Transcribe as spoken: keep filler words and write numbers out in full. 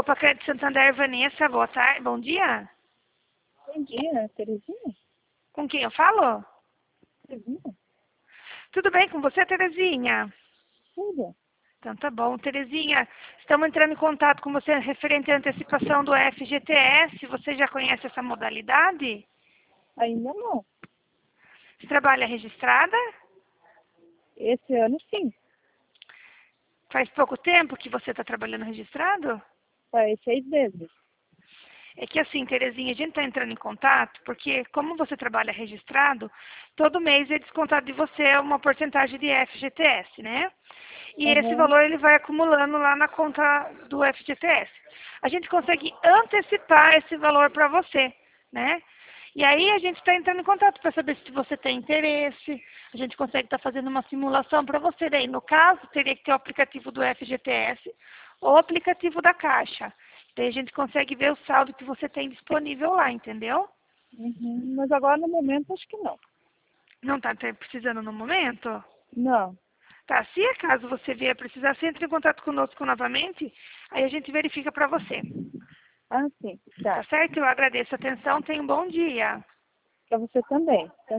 Opa, Crédito Santander, Vanessa, boa tarde, bom dia. Bom dia, Terezinha? Com quem eu falo? Terezinha? Tudo bem com você, Terezinha? Tudo? Então tá bom. Terezinha, estamos entrando em contato com você referente à antecipação do F G T S. Você já conhece essa modalidade? Ainda não. Você trabalha registrada? Esse ano sim. Faz pouco tempo que você está trabalhando registrado? Faz seis meses. É que assim, Terezinha, a gente está entrando em contato porque, como você trabalha registrado, todo mês é descontado de você uma porcentagem de F G T S, né? E esse Aham. valor ele vai acumulando lá na conta do F G T S. A gente consegue antecipar esse valor para você, né? E aí a gente está entrando em contato para saber se você tem interesse. A gente consegue estar fazendo uma simulação para você. Daí, no caso, teria que ter o aplicativo do F G T S ou o aplicativo da Caixa. Daí a gente consegue ver o saldo que você tem disponível lá, entendeu? Uhum. Mas agora no momento acho que não. Não está precisando no momento? Não. Tá, se acaso você vier precisar, você entra em contato conosco novamente, aí a gente verifica para você. Ah, sim. Tá. Tá certo? Eu agradeço a atenção, tenha um bom dia. Pra você também.